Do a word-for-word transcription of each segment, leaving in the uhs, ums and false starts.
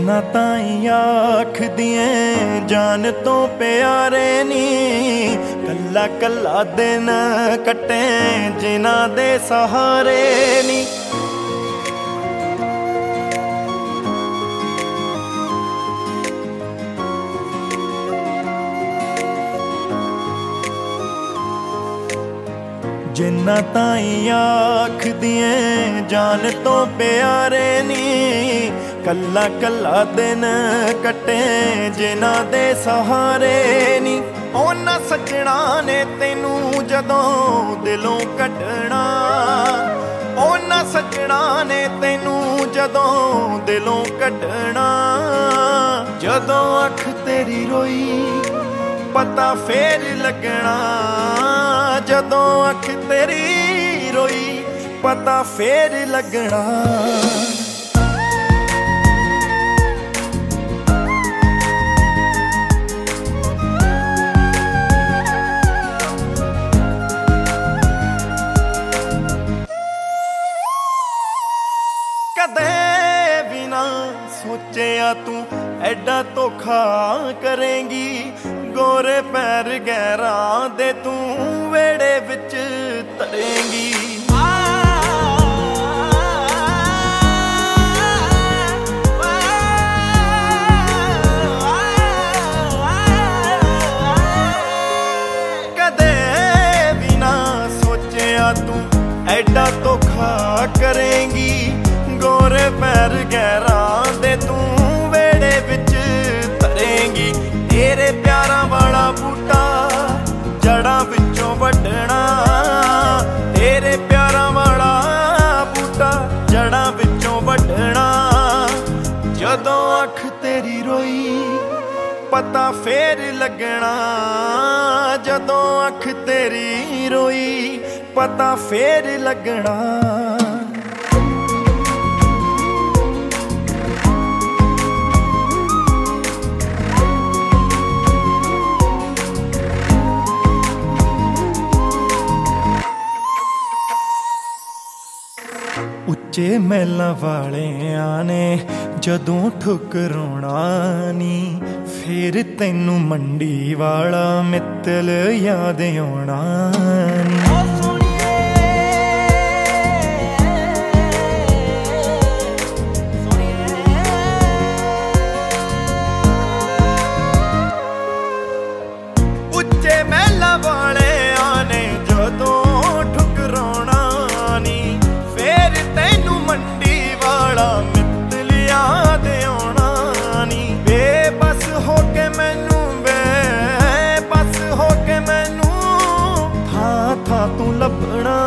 जिन्ना ताईं आखदिए जान तो प्यारे नी, कल्ला कल्ला दिन कटे जिन्ना दे सहारे नी। जिन्ना ताईं आखदिए जान तो प्यारे नी, कल्ला कल्ला दिन कटे जिन्ना दे सहारे नी। उन्हां सज्जणा ने तैनू जदों दिलों कड्ढना, उन्हां सज्जणा ने तैनू जदों दिलों कड्ढना। जदों अख तेरी रोई पता फेर लगना, जदों अख तेरी रोई पता फेर लगना। कदे भी ना सोचिया तू एडा धोखा करेंगी, गोरे पैर गैरा दे तू वेड़े विच तरेंगी। कदे भी ना सोचिया तू एडा धोखा करेंगी, गोरे पैर गैरा दे तू वेड़े विच तरेंगी। तेरे प्यारा वाला बूटा जड़ा विचों वड्डना, तेरे प्यारा वाला बूटा जड़ा विचों वड्डना। जदों अख तेरी रोई पता फेर लगना, जदों अख तेरी रोई पता फेर लगना। उच्चे महलां वालियां ने जदों ठुकराउणा नी, फिर तैनू मंडी वाला मित्तल याद आउणा नी। उच्चे महलां वालियां ने जदों ठुकराउणा नी, फिर तैनू मंडी वाला मित्तल याद आउणा नी। बेबस हो के मैनू बेबस हो के मैनू थां थां तू लभना।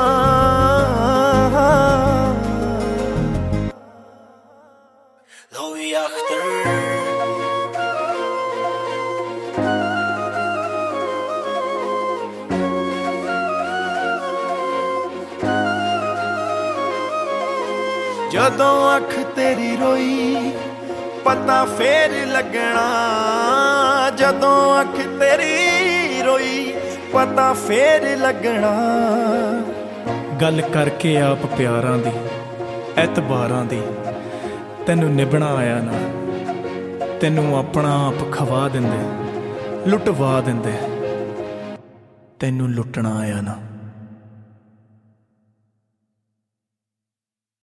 Louis achter जदों अख तेरी रोई पता फेर लगना, जदों अख तेरी रोई पता फेर लगना। गल करके आप प्यारां दी एतबारां दी, तैनू निभना आया ना, तैनू अपना आप खवा दिंदे लुटवा दिंदे, तैनू लुटना आया ना।